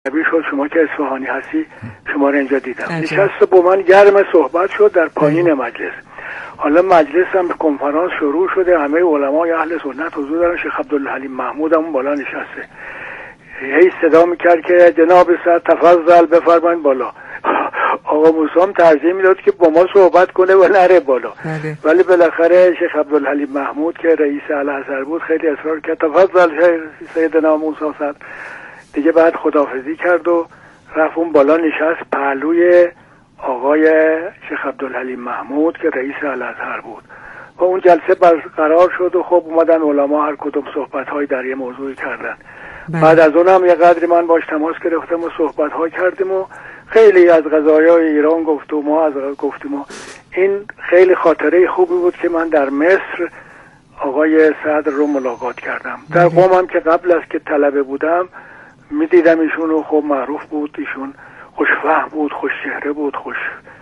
شد شما که اصفهانی هستی شما رو اینجا دیدم. نشست با من گرم صحبت شد در پایین مجلس. حالا مجلس هم کنفرانس شروع شده، همه علمای اهل سنت حضور دارن. شیخ عبدالحلیم محمود هم بالا نشسته، هی صدا میکرد که جناب صاحب تفضل بفرمایید بالا. آقا موسی هم ترجیح میداد که با ما صحبت کنه و نره بالا، ولی بالاخره شیخ عبدالحلیم محمود که رئیس الازهر بود خیلی اصرار کرد تفضل سیدنا موسی صاحب. دیگه بعد خداحافظی کرد و رفت اون بالا نشست پهلوی آقای شیخ عبدالحلیم محمود که رئیس الازهر بود و اون جلسه برقرار شد و خب اومدن علما هر کدوم صحبت‌های در یه موضوعی کردن. بعد از اونم یه قدری من باش تماس گرفتم و صحبت‌ها کردیم و خیلی از قضایای ایران گفتم و ما از گفتیم و این خیلی خاطره خوبی بود که من در مصر آقای صدر رو ملاقات کردم. در قم هم که قبل از که طلبه بودم میدیدم ایشون و خب معروف بود، ایشون خوشفهم بود، خوش چهره بود، خوش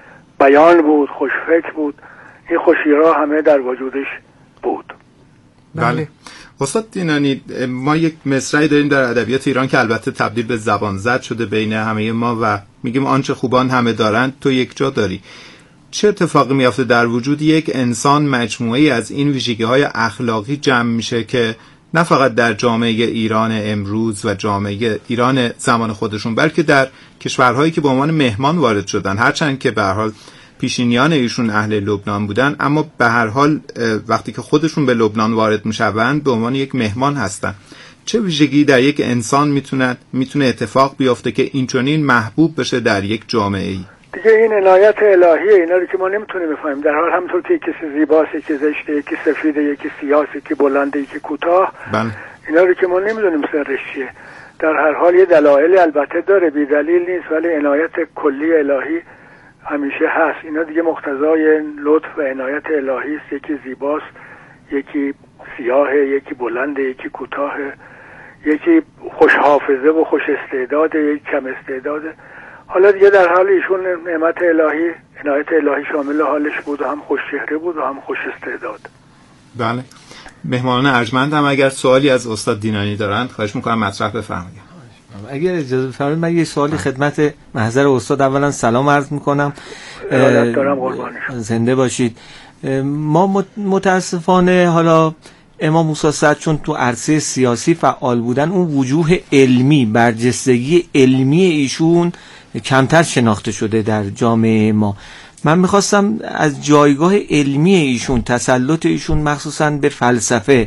بیان بود، خوش فکر بود. این خوشی‌ها همه در وجودش بود. بله. استاد دینانی، ما یک مصرعی داریم در ادبیات ایران که البته تبدیل به زبان زد شده بین همه ما و میگیم آنچه خوبان همه دارند تو یک جا داری. چه اتفاقی میافته در وجود یک انسان مجموعه‌ای از این ویژگی‌های اخلاقی جمع میشه که نه فقط در جامعه ایران امروز و جامعه ایران زمان خودشون بلکه در کشورهایی که به عنوان مهمان وارد شدن، هرچند که به هر حال پیشینیان ایشون اهل لبنان بودن، اما به هر حال وقتی که خودشون به لبنان وارد میشوند به عنوان یک مهمان هستن. چه ویژگی در یک انسان میتونه اتفاق بیفته که اینچنین محبوب بشه در یک جامعه ای؟ دیگه این عنایت الهیه، اینا رو که ما نمیتونیم بفهمیم. در حال همونطور که کسی زیباست، یکی زشته، یکی سفیده، یکی سیاهه، یکی بلنده، یکی کوتاه، اینا رو که ما نمیدونیم سرش چیه. در هر حال یه دلایلی البته داره، بی دلیل نیست، ولی عنایت کلی الهی همیشه هست. اینا دیگه مقتضای لطف و عنایت الهی است. یکی زیباست، یکی سیاهه، یکی بلنده، یکی کوتاهه، یکی خوش حافظه و خوش استعداده، یکی کم استعداده. حالا دیگه در حال ایشون نعمت الهی، عنایت الهی شامل حالش بود و هم خوش چهره بود و هم خوش استعداد. بله. مهمانان ارجمند هم اگر سوالی از استاد دینانی دارند خواهش میکنم مطرح بفرمایید. اگر اجازه بفرمایید من یه سوالی خدمت محضر استاد اولا سلام عرض میکنم. ارادت دارم، قربانشون. زنده باشید. ما متاسفانه حالا امام موسی صدر چون تو عرصه سیاسی فعال بودن، اون وجوه علمی، برجستگی علمی ایشون کمتر شناخته شده در جامعه ما. من میخواستم از جایگاه علمی ایشون، تسلط ایشون مخصوصا به فلسفه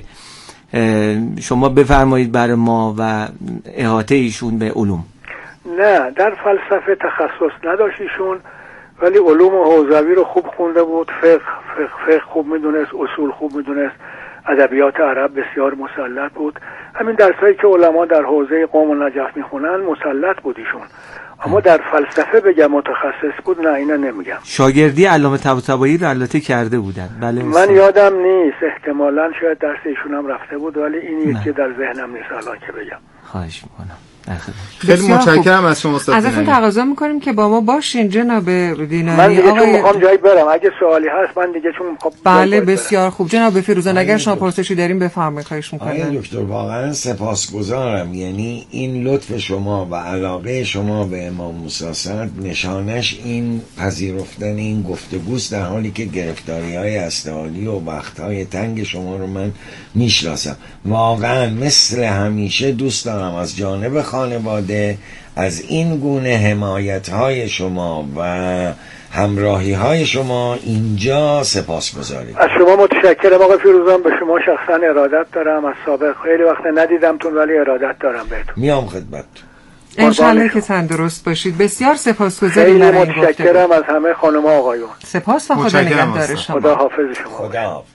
شما بفرمایید برای ما و احاطه ایشون به علوم. نه، در فلسفه تخصص نداشت ایشون، ولی علوم حوزوی رو خوب خونده بود. فقه خوب میدونست، اصول خوب میدونست، ادبیات عرب بسیار مسلط بود. همین درسایی که علما در حوزه قم و نجف میخونن مسلط بود ایشون. اما در فلسفه بگم متخصص بود، نه اینا نمیگم. شاگردی علامه طباطبایی رو البته کرده بودن. بله من یادم نیست، احتمالاً شاید درس ایشون هم رفته بود، ولی این یکی در ذهنم نیست الان که بگم. خواهش میکنم. خیلی متشکرم از شما استاد. ازتون تقاضا میکنیم که با ما باشین جناب دینانی. من دیگه چون میخوام جایی برم، اگه سوالی هست من دیگه چون میخوام. بله بسیار خوب. جناب فیروزان اگر شما پرسشی داریم بفرمایید. خواهش میکنم. آقای دکتر واقعا سپاسگزارم. یعنی این لطف شما و علاقه شما به امام موسی صدر نشانش این پذیرفتن این گفتگوست، در حالی که گرفتاری‌های استعالی و وقت‌های تنگ شما رو من میشناسم. واقعا مثل همیشه دوست دارم از جانب خانواده از این گونه حمایت‌های شما و همراهی‌های شما اینجا سپاسگزاریم. از شما متشکرم آقای فیروزان. به شما شخصا ارادت دارم. از سابق خیلی وقت ندیدمتون ولی ارادت دارم بهتون. میام خدمتتون. انشالله که تندرست باشید. بسیار سپاسگزاریم. خیلی متشکرم از همه خانم آقایون. سپاس و خدا نگهدار شما. خدا حافظ شما. خدا حافظ.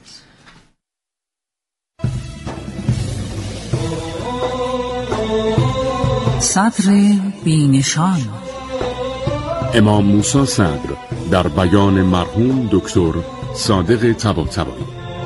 صدر بی‌نشان. امام موسی صدر در بیان مرحوم دکتر صادق طباطبایی.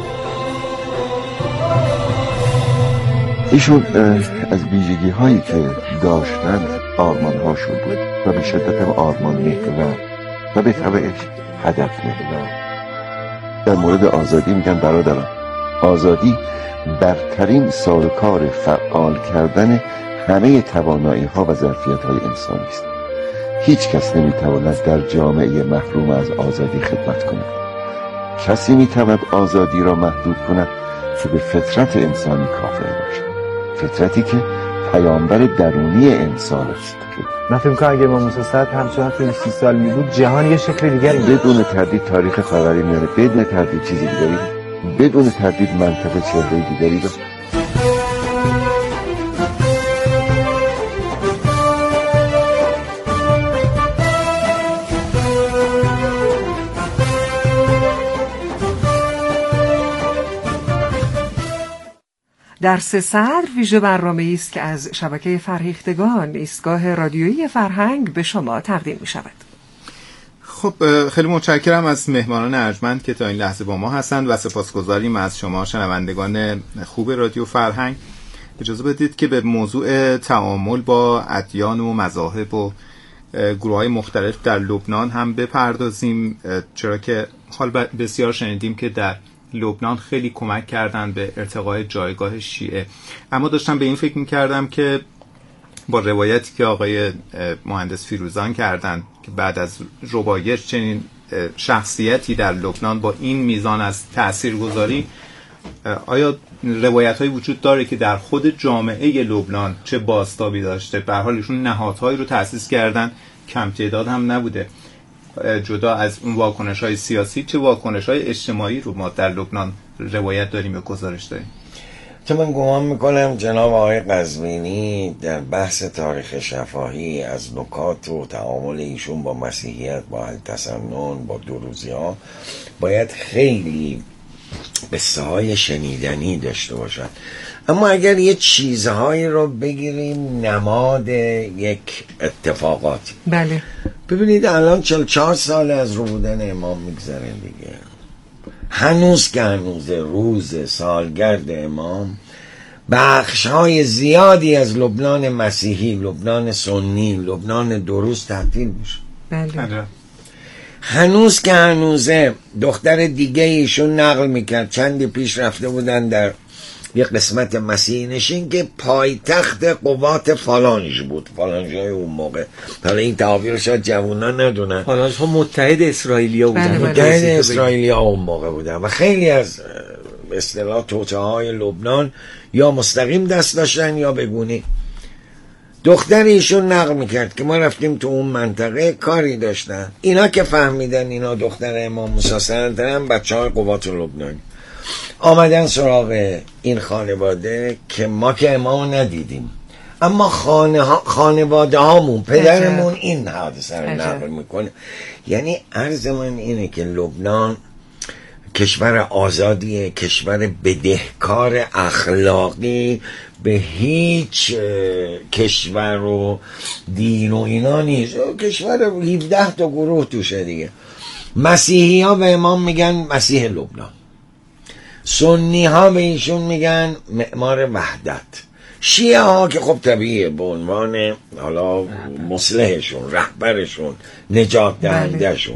ایشون از ویژگی هایی که داشتن آرمان هاشون بود و به شدت آرمان محور و به طبعش هدف محور. در مورد آزادی میگن برادران، آزادی برترین سازوکار فعال کردن همه توانایی ها و ظرفیت های انسانی است. هیچ کس نمیتواند در جامعه محروم از آزادی خدمت کند. کسی میتواند آزادی را محدود کند که به فطرت انسانی کافر باشد، فطرتی که پیامبر درونی انسان است. من فکر می‌کنم اگه امام موسی صدر همچنان توی 30 سال میبود جهان یه شکل دیگری بدون تردید تاریخ خاوری میانه، بدون تردید چیزی دیگری، بدون تردید منطقه چهره دیگری داشت. درس صدر ویژه برنامه‌ای است که از شبکه فرهیختگان ایستگاه رادیویی فرهنگ به شما تقدیم می شود. خب خیلی متشکرم از مهمانان ارجمند که تا این لحظه با ما هستند و سپاسگزاریم از شما شنوندگان خوب رادیو فرهنگ. اجازه بدید که به موضوع تعامل با ادیان و مذاهب و گروه‌های مختلف در لبنان هم بپردازیم، چرا که حال بسیار شنیدیم که در لبنان خیلی کمک کردن به ارتقای جایگاه شیعه. اما داشتم به این فکر می‌کردم که با روایتی که آقای مهندس فیروزان کردن که بعد از ربایش چنین شخصیتی در لبنان با این میزان از تاثیرگذاری، آیا روایت‌هایی وجود داره که در خود جامعه لبنان چه بازتابی داشته؟ به هر حال ایشون نهادهایی رو تأسیس کردن، کم تعداد هم نبوده. جدا از اون واکنش‌های سیاسی، چه واکنش‌های اجتماعی رو ما در لبنان روایت داریم یا گزارش داریم؟ که من گمان میکنم جناب آقای قزوینی در بحث تاریخ شفاهی از نکات و تعامل ایشون با مسیحیت، با التسنن، با دوروزی ها باید خیلی قصه های شنیدنی داشته باشد. اما اگر یه چیزهایی رو بگیریم نماد یک اتفاقاتی، بله، ببینید الان 44 سال از رو بودن امام میگذره دیگه. هنوز که هنوز روز سالگرد امام بخش‌های زیادی از لبنان مسیحی، لبنان سنی، لبنان دروز تعطیل میشه. بله. هنوز که هنوزه دختر دیگه ایشون نقل میکرد، چندی پیش رفته بودن در یک قسمت مسیحی نشین که پایتخت قوات فالانج بود. فالانج های اون موقع، حالا این تعابیر شاید جوونا ندونن، فالانج ها متحد اسرائیلیا بودن. متحد اسرائیلیا اون موقع بودن و خیلی از به اصطلاح توطئه های لبنان یا مستقیم دست داشتن یا بگونی. دختر ایشون نقل میکرد که ما رفتیم تو اون منطقه کاری داشتن، اینا که فهمیدن اینا دختر امام موسی صدرن، بچه‌های قوات لبنان آمدن سراغ این خانواده که ما که امام ندیدیم، اما خانواده هامون، پدرمون این حادثه رو نقل میکنه. یعنی عرض من اینه که لبنان کشور آزادیه، کشور بدهکار اخلاقی به هیچ کشور و دین و اینا نیست. کشور 17 تا گروه توشه دیگه. مسیحی ها به امام میگن مسیح لبنان، سنی ها به ایشون میگن معمار وحدت، شیعه ها که خب طبیعیه به عنوان حالا مصلحشون، رهبرشون، نجات دهندهشون.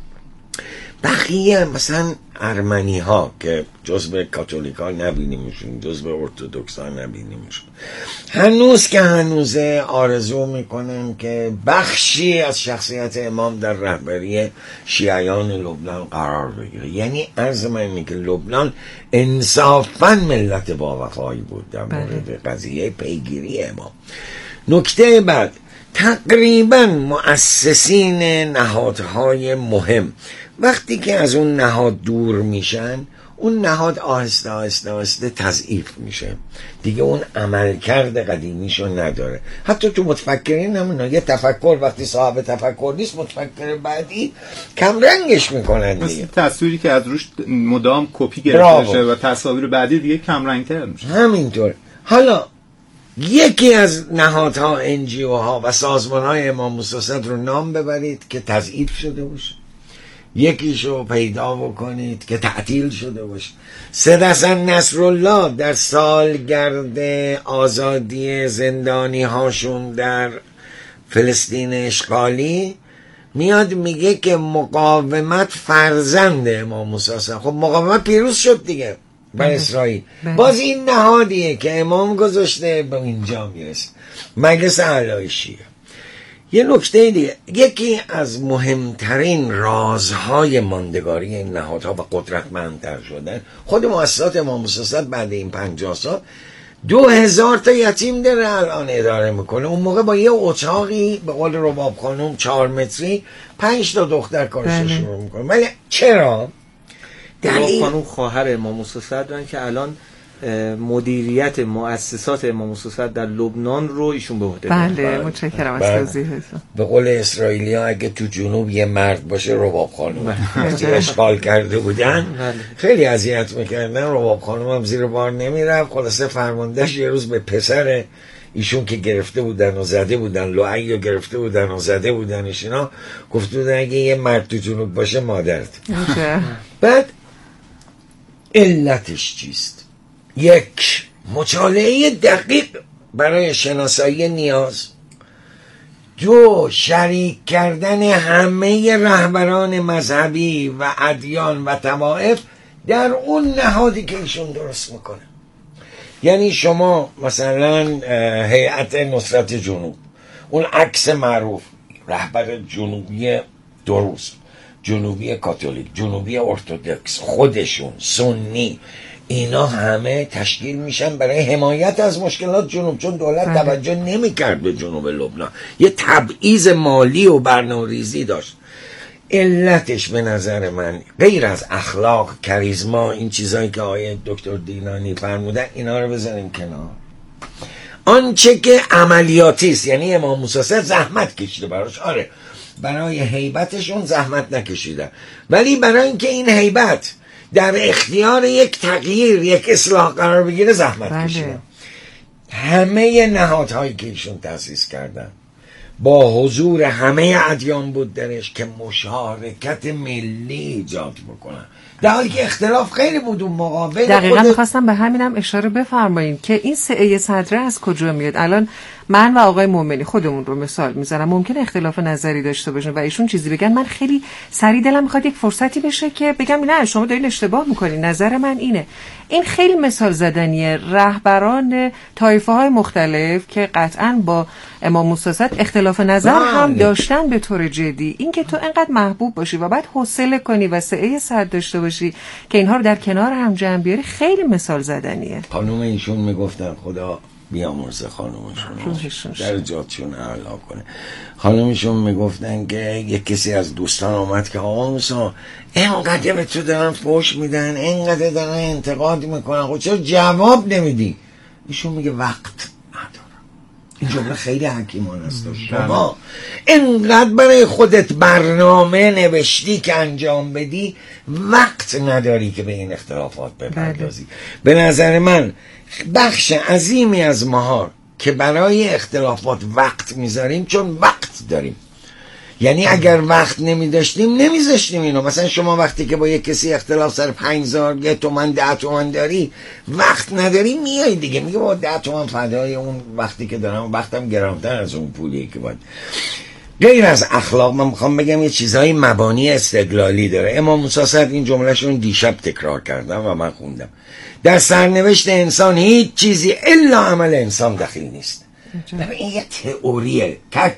بقیه مثلا ارمنی ها که جزء کاتولیک ها نبینیمشون، جزء ارتودکس ها نبینیمشون. هنوز که هنوزه آرزو میکنن که بخشی از شخصیت امام در رهبری شیعیان لبنان قرار بگیره. یعنی عرض من اینه که لبنان انصافاً ملت با وفایی بود در مورد قضیه پیگیری امام. نکته بعد، تقریباً مؤسسین نهادهای مهم وقتی که از اون نهاد دور میشن، اون نهاد آهسته آهسته آهسته تضعیف میشه دیگه، اون عملکرد قدیمیشو نداره. حتی تو متفکرین هم یه تفکر وقتی صاحب تفکر نیست، متفکر بعدی کم رنگش میکنن دیگه. تصویری که از روش مدام کپی گرفته شده و تصاویر بعدی دیگه کم رنگ‌تر میشه. همینطور. حالا یکی از نهادها، NGO ها و سازمان های امام موسی صدر رو نام ببرید که تضعیف شده باشه، یکیشو پیدا بکنید که تعطیل شده باشه. سید حسن نصرالله در سالگرد آزادی زندانی هاشون در فلسطین اشغالی میاد میگه که مقاومت فرزند امام موسی صدر. خب مقاومت پیروز شد دیگه، و اسرائیل. باز این نهادیه که امام گذاشته به اینجا میرسه. مجلس اعلی شیعه. یه نکته دیگه، یکی از مهمترین رازهای ماندگاری این نهادها و قدرتمندتر شدن، خود مؤسسات امام موسی بعد این 50 سال 2000 تا یتیم داره الان اداره میکنه. اون موقع با یه اتاقی به قول رباب خانم 4 متری 5 تا دختر کارش شروع میکنه. ولی چرا؟ رباب خانم خواهر امام موسی صدرن که الان مدیریت مؤسسات امام موسی صدر در لبنان رو ایشون به عهده دارن. بله متشکرم از توضیحتون. به قول اسرائیلی‌ها اگه تو جنوب یه مرد باشه رباب خانم. وقتی اشغال کرده بودن خیلی اذیت میکردن، رباب خانم هم زیر بار نمیرفت. خلاصه فرماندهش یه روز به پسر ایشون که گرفته بودن و زده بودن، لوعی رو گرفته بودن و زده بودنش، اینا گفته بودن اگه یه مرد تو جنوب باشه مادرت. بعد علتش چیست؟ یک، مطالعه دقیق برای شناسایی نیاز. دو، شریک کردن همه رهبران مذهبی و ادیان و طوائف در اون نهادی که ایشون درست میکنه. یعنی شما مثلا هیئت نصرت جنوب، اون عکس معروف، رهبر جنوبی دروز، جنوبی کاتولیک، جنوبی ارتدوکس، خودشون سنی، اینا همه تشکیل میشن برای حمایت از مشکلات جنوب، چون دولت توجه نمیکرد به جنوب لبنان، یه تبعیض مالی و برنامه‌ریزی داشت. علتش به نظر من غیر از اخلاق، کاریزما، این چیزایی که آقای دکتر دینانی فرمودن، اینا رو بذاریم کنار. آنچه که عملیاتی است، یعنی امام موسی زحمت کشیده براش، آره برای هیبتشون زحمت نکشیدن، ولی برای اینکه این هیبت در اختیار یک تغییر، یک اصلاح قرار بگیره زحمت کشیدن. همه نهادهایی که ایشون تأسیس کردن با حضور همه ادیان بود درش که مشارکت ملی ایجاد بکنن، در حالی که اختلاف خیلی بود اون موقع. دقیقا میخواستم به همینم اشاره بفرمایید که این سعی صدره از کجا میاد. الان من و آقای مومنی خودمون رو مثال میزنم، ممکنه اختلاف نظری داشته باشن و ایشون چیزی بگن، من خیلی سریع دلم میخواد یک فرصتی بشه که بگم نه شما دارین اشتباه میکنین، نظر من اینه. این خیلی مثال زدنیه. رهبران طایفه های مختلف که قطعا با امام موسی اختلاف نظر هم داشتن به طور جدی، این که تو انقدر محبوب باشی و بعد حوصله کنی و سعی صدر داشته باشی که اینها رو در کنار هم جمع بیاری، خیلی مثال زدنیه. خانم ایشون میگفتن خدا بیامرزه خانومشون، درجاتشون اعلی کنه. خانومشون میگفتن که یک کسی از دوستان آمد که آقا موسی اینقدر به تو دارن فوش میدن، اینقدر دارن انتقاد میکنن، خب چرا جواب نمیدی؟ ایشون میگه وقت ندارم. این جمله خیلی حکیمانه است. شما اینقدر برای خودت برنامه نوشتی که انجام بدی، وقت نداری که به این اختلافات بپردازی. به نظر من بخش عظیمی از ماها که برای اختلافات وقت میذاریم چون وقت داریم. یعنی اگر وقت نمیداشتیم نمیذاشتیم اینو. مثلا شما وقتی که با یک کسی اختلاف سر 5000 1 تومن 10 تومن داری، وقت نداری، میای دیگه میگه با 10 تومن فدای اون وقتی که دارم، وقتم گرانتر از اون پولی که باید. غیر از اخلاق من میخوام بگم یه چیزهای مبانی استقلالی داره. امام موسی این جملهشون دیشب تکرار کردم و من خوندم. در سرنوشت انسان هیچ چیزی الا عمل انسان دخیل نیست. این یه تئوریه.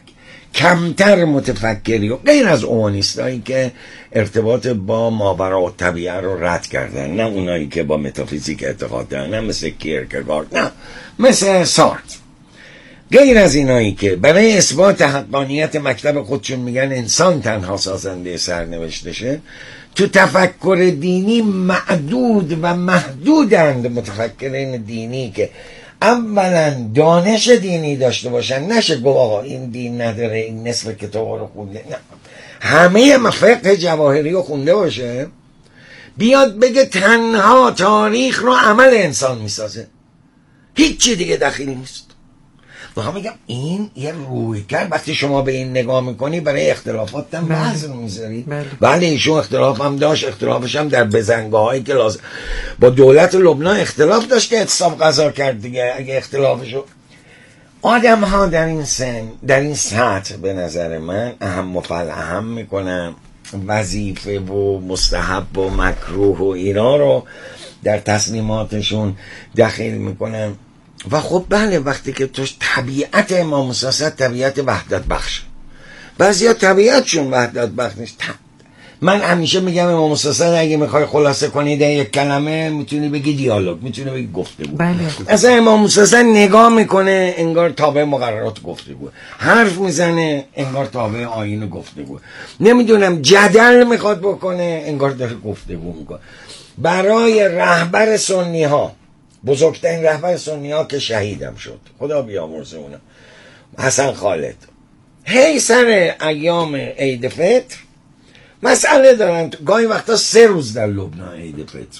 کمتر متفکری و غیر از اومانیستایی که ارتباط با ماورا و طبیعه رو رد کردن، نه اونایی که با متافیزیک اعتقاد دارن، نه مثل کیرکگارد، نه مثل سارت، غیر از اینایی که برای اثبات حقانیت مکتب خودشون میگن انسان تنها سازنده سرنوشتشه، تو تفکر دینی معدود و محدودند متفکرین دینی که اولا دانش دینی داشته باشن، نشه گفت آقا این دین نداره، این نصف کتاب رو خونده، نه، همه فقه جواهری رو خونده باشه، بیاد بگه تنها تاریخ رو عمل انسان میسازه، هیچی دیگه دخیل نیست. و میگم این یه روی کرد. وقتی شما به این نگاه میکنی برای اختلافات هم وزن میذاری. ولی ایشون اختلاف هم داشت، اختلافش هم در بزنگاه هایی که لازم با دولت لبنان اختلاف داشت که اعتصاب قضا کرد دیگه. اگه اختلافشو آدم ها در این سن، در این سطح به نظر من اهم و فالاهم میکنن، وظیفه و مستحب و مکروه و اینا رو در تصمیماتشون دخیل میکنن. و خب بله، وقتی که توش طبیعت امام موسی صدر طبیعت وحدت بخش، بعضیا طبیعتشون وحدت بخش نیست. من همیشه میگم امام موسی صدر اگه میخوای خلاصه کنی در یک کلمه میتونی بگی دیالوگ، میتونی بگی گفتگو. بله. اصلا امام موسی صدر نگاه میکنه انگار تابع مقررات گفتگو، حرف میزنه انگار تابع آیین گفتگو، نمیدونم جدل میخواد بکنه انگار داره گفتگو میکنه. برای رهبر سنی ها، بزرگترین رهبر سنی ها که شهیدم شد، خدا بیامرزه اونم، حسن خالد، هی سر ایام عید فطر مسئله دارن، گاهی وقتا 3 روز در لبنان عید فطر.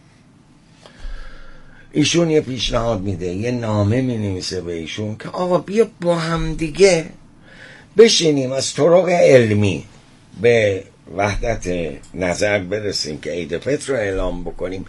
ایشون یه پیشنهاد میده، یه نامه مینویسه به ایشون که آقا بیا با هم دیگه بشینیم از طرق علمی به وحدت نظر برسیم که عید فطر رو اعلام بکنیم،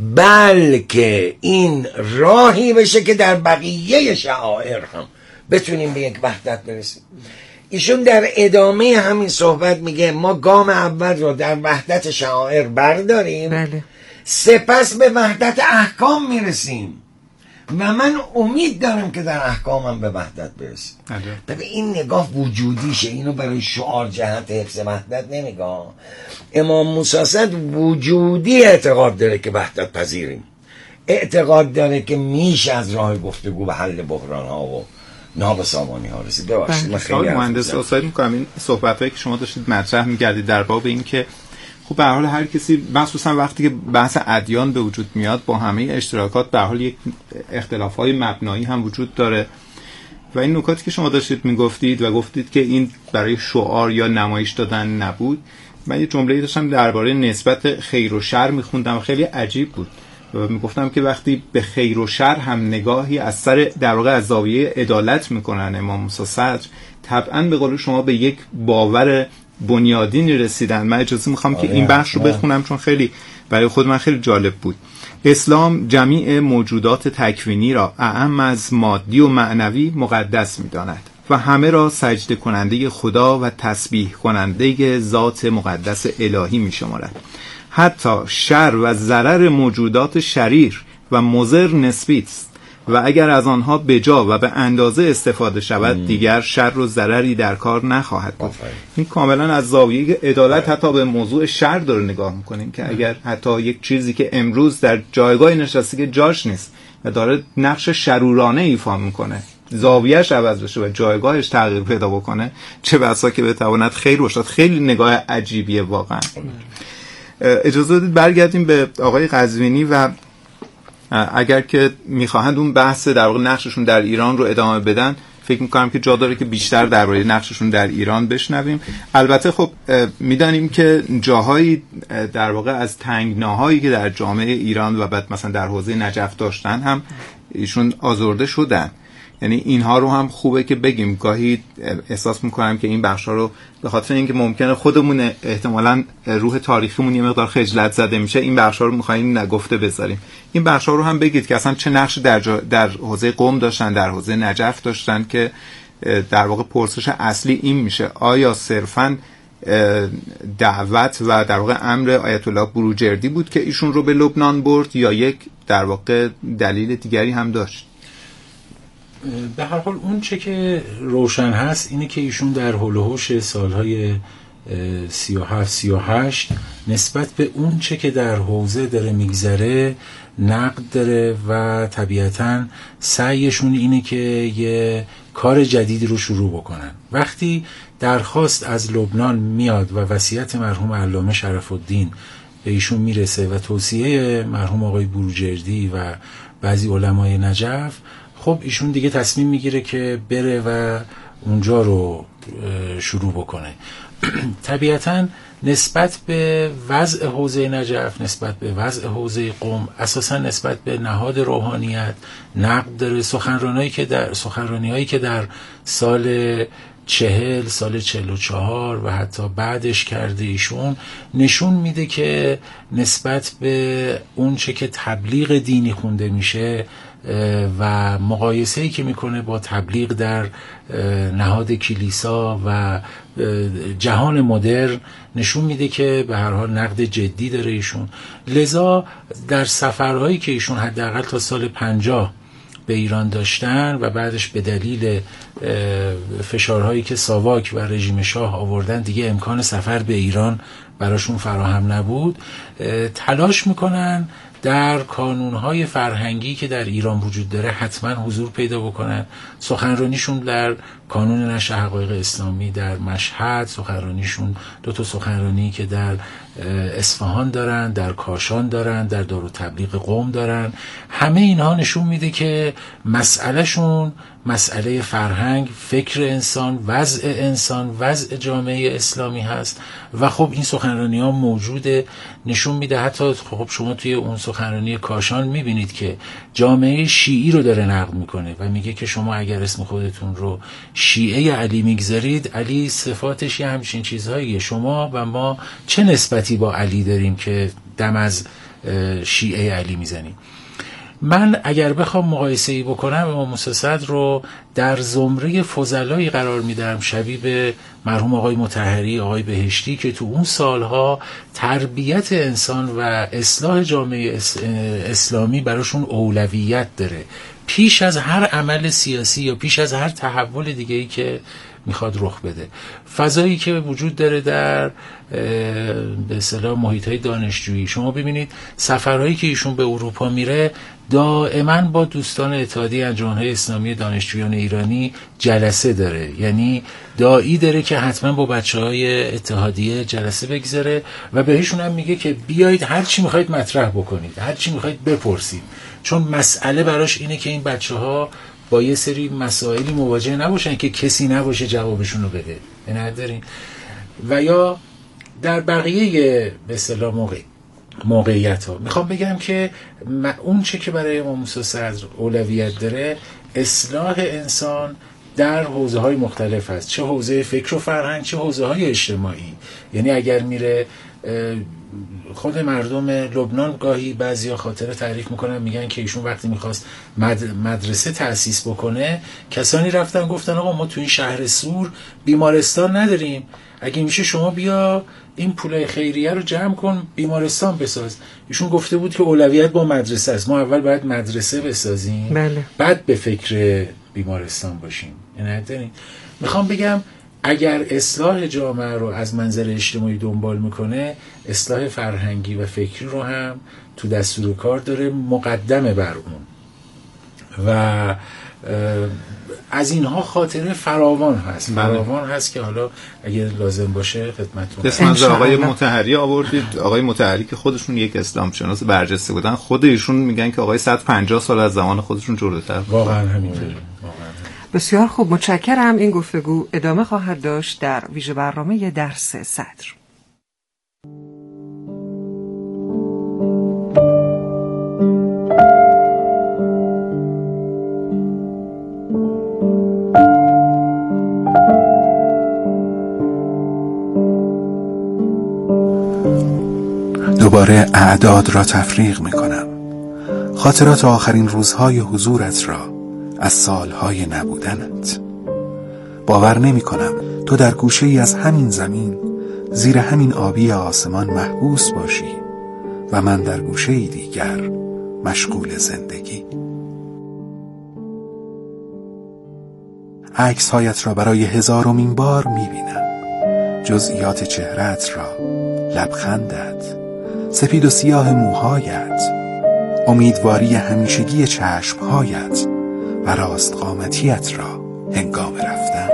بلکه این راهی بشه که در بقیه شعائر هم بتونیم به یک وحدت برسیم. ایشون در ادامه همین صحبت میگه ما گام اول رو در وحدت شعائر برداریم، بله. سپس به وحدت احکام میرسیم و من امید دارم که در احکامم به وحدت برسیم. ببین این نگاه وجودیشه، اینو برای شعار جهت حفظ وحدت نمیگاه. امام موسی صدر وجودی اعتقاد داره که وحدت پذیریم، اعتقاد داره که میشه از راه گفتگو به حل بحران ها و نابسامانی ها رسید. ببخشید من خیلی مهندس اصلاحی میکنم این صحبتایی که شما داشتید مطرح می‌کردید در باب این که خب به هر حال هر کسی، مخصوصا وقتی که بحث ادیان به وجود میاد، با همه اشتراکات به هر حال یک اختلاف‌های مبنایی هم وجود داره و این نکاتی که شما داشتید میگفتید و گفتید که این برای شعار یا نمایش دادن نبود. من یه جمله‌ای داشتم درباره نسبت خیر و شر میخوندم، خیلی عجیب بود و میگفتم که وقتی به خیر و شر هم نگاهی از سر در واقع از زاویه عدالت میکنن امام موسی صدر، طبعاً به قول شما به یک باور بنیادینی رسیدن. من اجازه میخوام که این بخش رو بخونم چون خیلی برای خود من خیلی جالب بود. اسلام جمیع موجودات تکوینی را اعم از مادی و معنوی مقدس میداند و همه را سجده کننده خدا و تسبیح کننده ذات مقدس الهی میشمارد. حتی شر و ضرر موجودات شریر و مضر نسبی است و اگر از آنها بجا و به اندازه استفاده شود دیگر شر و ضرری در کار نخواهد بود. این کاملا از زاویه عدالت حتی به موضوع شر داره نگاه میکنیم که اگر حتی یک چیزی که امروز در جایگاه نشسته که جاش نیست و داره نقش شرورانه ایفا میکنه، زاویهش عوض بشه و جایگاهش تغییر پیدا بکنه، چه بسا که بتواند خیر باشد. خیلی نگاه عجیبیه واقعا. اجازه بدید برگردیم به آقای قزوینی و اگر که میخواهند اون بحث در واقع نقششون در ایران رو ادامه بدن، فکر میکنم که جا داره که بیشتر درباره نقششون در ایران بشنویم. البته خب میدانیم که جاهایی در واقع از تنگناهایی که در جامعه ایران و بعد مثلا در حوزه نجف داشتن هم ایشون آزرده شدن. یعنی اینها رو هم خوبه که بگیم. گاهی احساس میکنم که این بخشا رو به خاطر اینکه ممکنه خودمون احتمالاً روح تاریخیمون یه مقدار خجلت زده میشه، این بخشا رو میخوایم نگفته بذاریم. این بخشا رو هم بگید که اصلا چه نقش در حوزه قم داشتن، در حوزه نجف داشتن، که در واقع پرسش اصلی این میشه آیا صرفاً دعوت و در واقع امر آیت الله بروجردی بود که ایشون رو به لبنان برد یا یک در واقع دلیل دیگری هم داشت؟ به هر حال اون چه که روشن هست اینه که ایشون در حول و حوش سالهای 37-38 نسبت به اون چه که در حوزه داره میگذره نقد داره و طبیعتاً سعیشون اینه که یه کار جدید رو شروع بکنن. وقتی درخواست از لبنان میاد و وصیت مرحوم علامه شرف الدین به ایشون میرسه و توصیه مرحوم آقای بروجردی و بعضی علمای نجف، خب ایشون دیگه تصمیم میگیره که بره و اونجا رو شروع بکنه. طبیعتاً نسبت به وضع حوزه نجف، نسبت به وضع حوزه قم، اساساً نسبت به نهاد روحانیت نقد داره. سخنرانی‌هایی که در سال 40 سال 44 و حتی بعدش کرده ایشون نشون میده که نسبت به اون چه که تبلیغ دینی خونده میشه و مقایسه‌ای که میکنه با تبلیغ در نهاد کلیسا و جهان مدرن نشون میده که به هر حال نقد جدی داره ایشون. لذا در سفرهایی که ایشون حداقل تا سال 50 به ایران داشتن و بعدش به دلیل فشارهایی که ساواک و رژیم شاه آوردن دیگه امکان سفر به ایران براشون فراهم نبود، تلاش میکنن در کانونهای فرهنگی که در ایران وجود داره حتما حضور پیدا بکنن. سخنرانیشون در کانون نشر حقایق اسلامی در مشهد، سخنرانیشون 2 سخنرانی که در اصفهان دارن، در کاشان دارن، در دارالتبلیغ قم دارن. همه اینها نشون میده که مسئلهشون مسئله فرهنگ، فکر انسان، وضع جامعه اسلامی هست و خب این سخنرانی ها موجوده. نشون میده حتی خب شما توی اون سخنرانی کاشان میبینید که جامعه شیعی رو داره نقد میکنه و میگه که شما اگر اسم خودتون رو شیعه علی میگذارید، علی صفاتش یه همچین چیزهاییه، شما و ما چه نسبتی با علی داریم که دم از شیعه علی میزنیم؟ من اگر بخوام مقایسه‌ای بکنم امام موسی صدر رو در زمره فضلایی قرار میدم، شبیه به مرحوم آقای مطهری، آقای بهشتی، که تو اون سالها تربیت انسان و اصلاح جامعه اسلامی براشون اولویت داره، پیش از هر عمل سیاسی یا پیش از هر تحول دیگه‌ای که میخواد رخ بده. فضایی که وجود داره در به اصطلاح محیط‌های دانشجویی، شما ببینید سفرهایی که ایشون به اروپا میره دائما با دوستان اتحادیه انجمن‌های اسلامی دانشجویان ایرانی جلسه داره، یعنی داعی داره که حتما با بچه‌های اتحادیه جلسه بگذاره و بهشون هم میگه که بیایید هر چی میخواید مطرح بکنید، هر چی میخواید بپرسید، چون مسئله براش اینه که این بچه‌ها با یه سری مسائلی مواجه نباشن که کسی نباشه جوابشون رو بده. ندارین. و یا در بقیه به اصطلاح موقعیت ها میخوام بگم که اون چه که برای امام موسی صدر اولویت داره اصلاح انسان در حوزه های مختلف هست، چه حوزه فکر و فرهنگ، چه حوزه های اجتماعی. یعنی اگر میره خود مردم لبنان گاهی بعضیا خاطره تعریف میکنن، میگن که ایشون وقتی میخواست مدرسه تأسیس بکنه کسانی رفتن گفتن آقا ما تو این شهر سور بیمارستان نداریم، اگه میشه شما بیا این پولای خیریه رو جمع کن بیمارستان بساز. ایشون گفته بود که اولویت با مدرسه است، ما اول باید مدرسه بسازیم بله. بعد به فکر بیمارستان باشیم. میخوام بگم اگر اصلاح جامعه رو از منظر اجتماعی دنبال میکنه، اصلاح فرهنگی و فکری رو هم تو دستور کار داره، مقدمه بر اون و از اینها خاطره فراوان هست که حالا اگر لازم باشه خدمتتون. اسم از آقای مطهری آوردید، آقای مطهری که خودشون یک اسلام شناس برجسته بودن، خود ایشون میگن که آقای 150 سال از زمان خودشون جلوتر. واقعا همینطوره. بسیار خوب، متشکرم. این گفتگو ادامه خواهد داشت در ویژه برنامه درس صدر. دوباره اعداد را تفریق می کنم، خاطرات آخرین روزهای حضورت را از سالهای نبودنت. باور نمی کنم تو در گوشه ای از همین زمین زیر همین آبی آسمان محبوس باشی و من در گوشه ای دیگر مشغول زندگی. عکس هایت را برای 1000مین بار می بینم، جزئیات چهرهت را، لبخندت، سپید و سیاه موهایت، امیدواری همیشگی چشمهایت و راست قامتیت را هنگام رفتن.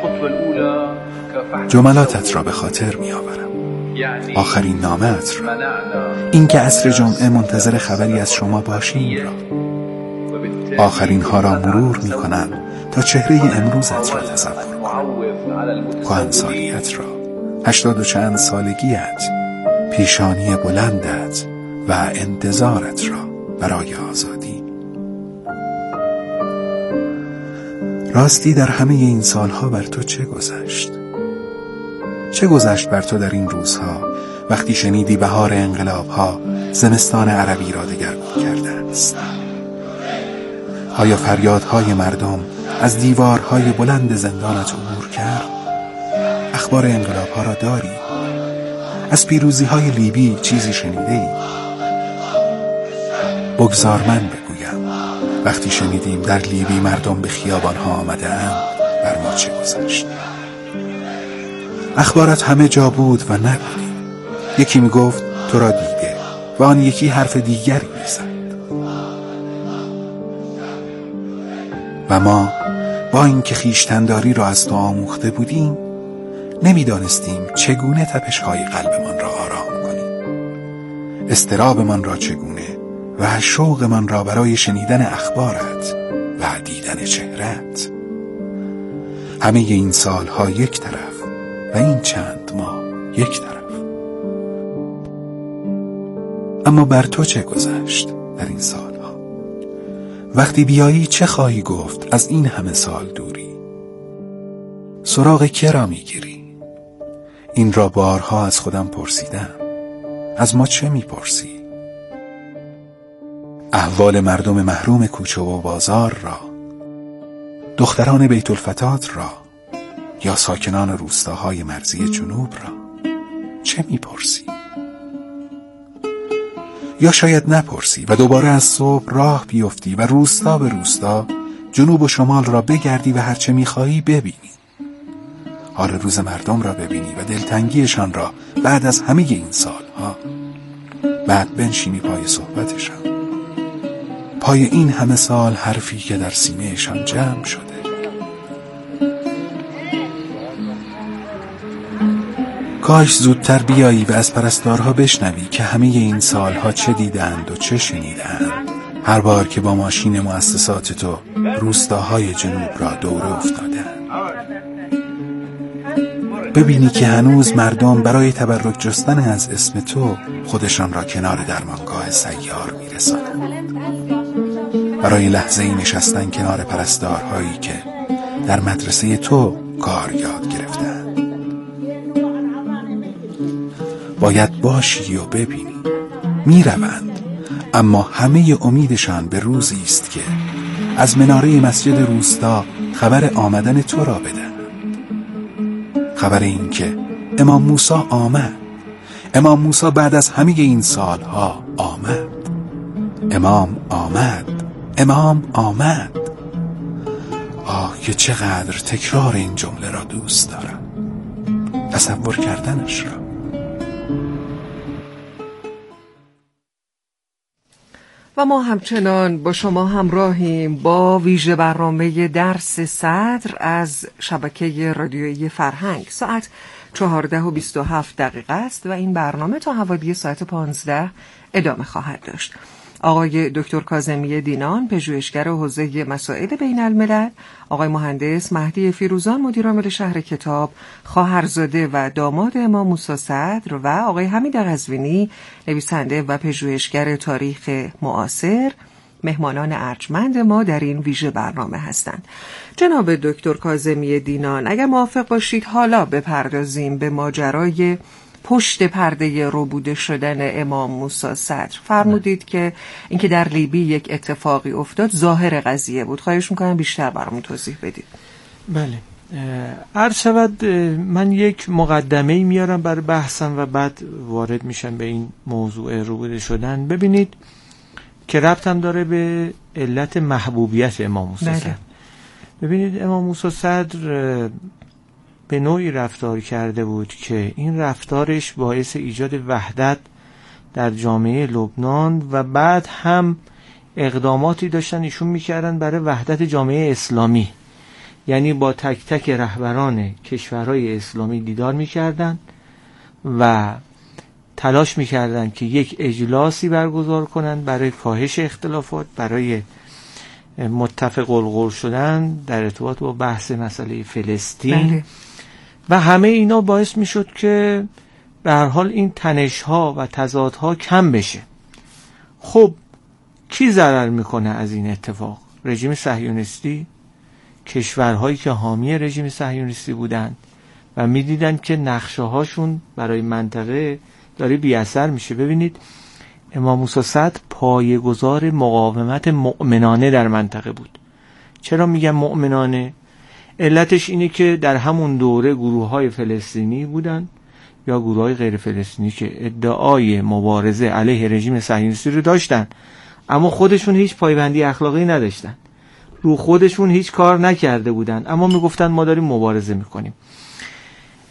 جملاتت را به خاطر می آورم، آخرین نامه‌ات را، این که عصر جمعه منتظر خبری از شما باشیم را. آخرین ها را مرور می کنم تا چهره امروزت را تصور کنم، کهنسالیت را، 80 و چند سالگیت، پیشانی بلندت و انتظارت را برای آزادی. راستی در همه این سالها بر تو چه گذشت؟ چه گذشت بر تو در این روزها وقتی شنیدی بهار انقلابها زمستان عربی را دگرگون کرده است؟ آیا فریادهای مردم از دیوارهای بلند زندانت عبور کرد؟ اخبار انقلاب‌ها را داری؟ از پیروزی‌های لیبی چیزی شنیده‌ای؟ بگذار من بگویم وقتی شنیدیم در لیبی مردم به خیابان‌ها آمده‌اند بر ما چه گذشت. اخبارت همه جا بود و نبودی. یکی میگفت تو را دیده و آن یکی حرف دیگری میزد. و ما با اینکه خویشتن‌داری را از تو آموخته بودیم نمیدانستیم چگونه تپش‌های قلبمان را آرام کنیم، اضطرابمان را چگونه و شوقمان را برای شنیدن اخبارت و دیدن چهره‌ات. همه این سالها یک طرف و این چند ماه یک طرف. اما بر تو چه گذشت در این سالها؟ وقتی بیایی چه خواهی گفت از این همه سال دوری؟ سراغ که را میگیری؟ این را بارها از خودم پرسیدم. از ما چه میپرسی؟ احوال مردم محروم کوچه و بازار را، دختران بیت الفتات را، یا ساکنان روستاهای مرزی جنوب را چه میپرسی؟ یا شاید نپرسی و دوباره از صبح راه بیفتی و روستا به روستا جنوب و شمال را بگردی و هرچه میخواهی ببینی، حال روز مردم را ببینی و دلتنگیشان را بعد از همه این سالها، بعد بنشینی پای صحبتشان، پای این همه سال حرفی که در سینهشان جمع شده. کاش زودتر بیایی و از پرستارها بشنوی که همه این سالها چه دیدند و چه شنیدند هر بار که با ماشین مؤسسات تو روستاهای جنوب را دوره افتادند. ببینی که هنوز مردم برای تبرک جستن از اسم تو خودشان را کنار درمانگاه سیار میرسانند، برای لحظه‌ای نشستن کنار پرستارهایی که در مدرسه تو کار یاد گرفتند. باید باشی و ببینی میروند، اما همه امیدشان به روزی است که از مناره مسجد روستا خبر آمدن تو را بدن، خبر این که امام موسی آمد، امام موسی بعد از همه این سالها آمد، امام آمد، امام آمد. آه که چقدر تکرار این جمله را دوست دارم، تصور کردنش را. و ما همچنان با شما همراهیم با ویژه برنامه درس صدر از شبکه رادیویی فرهنگ. ساعت 14:27 است و این برنامه تا حوالی ساعت 15 ادامه خواهد داشت. آقای دکتر کاظمی دینان، پژوهشگر حوزه مسائل بین الملل، آقای مهندس مهدی فیروزان، مدیر عامل شهر کتاب، خواهرزاده و داماد امام موسی صدر، و آقای حمید قزوینی، نویسنده و پژوهشگر تاریخ معاصر، مهمانان ارجمند ما در این ویژه برنامه هستند. جناب دکتر کاظمی دینان، اگر موافق باشید حالا بپردازیم به ماجرای پشت پرده ربوده شدن امام موسی صدر. فرمودید که اینکه در لیبی یک اتفاقی افتاد ظاهر قضیه بود. خواهش میکنم بیشتر برامون توضیح بدید. بله، عرض شود من یک مقدمه‌ای میارم برای بحثم و بعد وارد میشم به این موضوع ربوده شدن. ببینید که ربطم داره به علت محبوبیت امام موسی صدر. ببینید امام موسی صدر به نوعی رفتار کرده بود که این رفتارش باعث ایجاد وحدت در جامعه لبنان و بعد هم اقداماتی داشتن ایشون میکردن برای وحدت جامعه اسلامی، یعنی با تک تک رهبران کشورهای اسلامی دیدار میکردن و تلاش میکردن که یک اجلاسی برگزار کنن برای کاهش اختلافات، برای متفق القول شدن در ارتباط با بحث مسئله فلسطین. بله. و همه اینا باعث میشد که به هر حال این تنش‌ها و تضادها کم بشه. خب کی ضرر میکنه از این اتفاق؟ رژیم صهیونیستی، کشورهایی که حامی رژیم صهیونیستی بودند و میدیدند که نقشه هاشون برای منطقه داره بی اثر میشه. ببینید امام موسی صدر پایه‌گذار مقاومت مؤمنانه در منطقه بود. چرا میگم مؤمنانه؟ علتش اینه که در همون دوره گروه‌های فلسطینی بودن یا گروه‌های غیر فلسطینی که ادعای مبارزه علیه رژیم صهیونیستی رو داشتن، اما خودشون هیچ پایبندی اخلاقی نداشتن، رو خودشون هیچ کار نکرده بودن، اما میگفتن ما داریم مبارزه میکنیم.